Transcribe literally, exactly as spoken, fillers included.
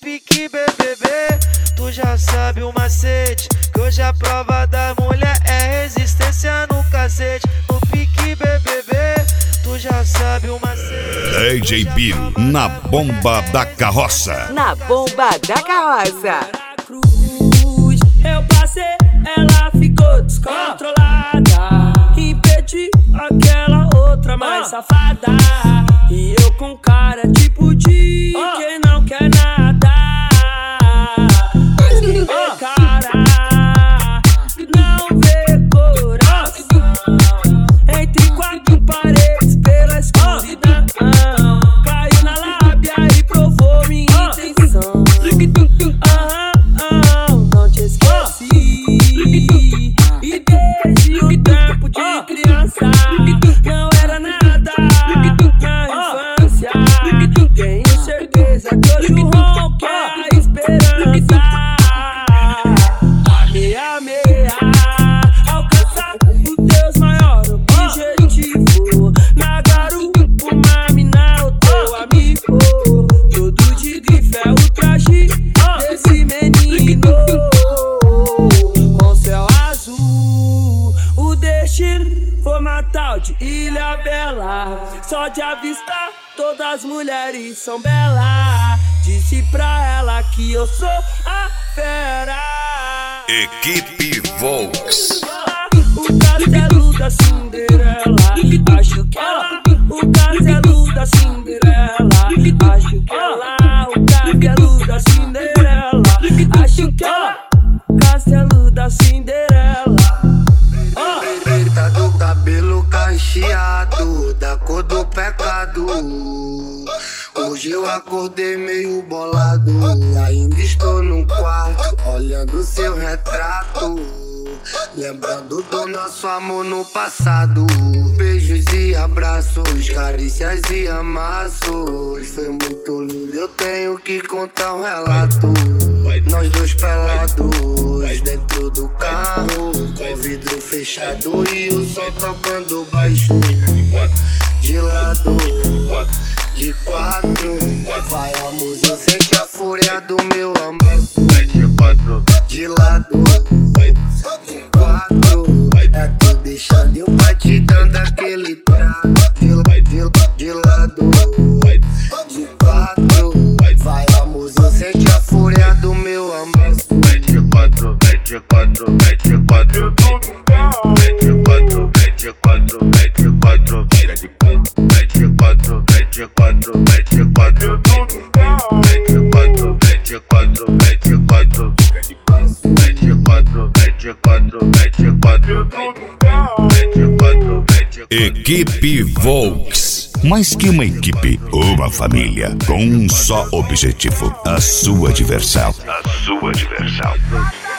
pique B B B, tu já sabe o macete, que hoje a prova da mulher é resistência no cacete. No pique B B B, tu já sabe o macete. D J Biro, na bomba da carroça. Na bomba da carroça. Cruz, eu passei, ela ficou descontrolada. Impedi aquela outra mais safada. E eu com cara tipo de quem não quer nada. Mas quem vê cara não vê coração. Entre quatro paredes pela escuridão, caiu na lábia e provou minha intenção. Ah, ah, não te esqueci. E desde o tempo de criança não era nada na infância. Tenho certeza que hoje o ronco é a esperança. Meia, meia, alcançar o Deus maior objetivo. Na garupa, uma mina, o teu amigo. Todo de grife é o traje desse menino. Com céu azul, o destino foi Natal de Ilha Bela. Só de avistar, todas as mulheres são belas. Disse pra ela que eu sou a fera. Equipe Volks. O castelo da Cinderela, acho que ela. O castelo da Cinderela, acho que ela. O castelo da Cinderela, acho que ela. Castelo da Cinderela. Preta do cabelo cacheado, da cor do pecado. Hoje eu acordei meio bolado, ainda estou no quarto, olhando seu retrato, lembrando do nosso amor no passado. Beijos e abraços, carícias e amassos. Foi muito lindo, eu tenho que contar um relato. Nós dois pelados, dentro do carro, com vidro fechado e o som tocando baixo. De lado, de quatro, vai a música, sente a fúria do meu amor. De lado, de quatro, é tu deixando eu batidão daquele trato. De, de, de lado, de quatro, vai a música, sente a fúria do meu amor. Mete quatro, mete quatro, mete quatro, mete quatro, mete quatro, mete quatro, vira de quatro, mete quatro, mete quatro, mete quatro, mete quatro, mete quatro, mete quatro, mete quatro, mete quatro, mete quatro, mete quatro, mete. Equipe Volks. Mais que uma equipe, uma família, com um só objetivo: a sua diversão. A sua diversão.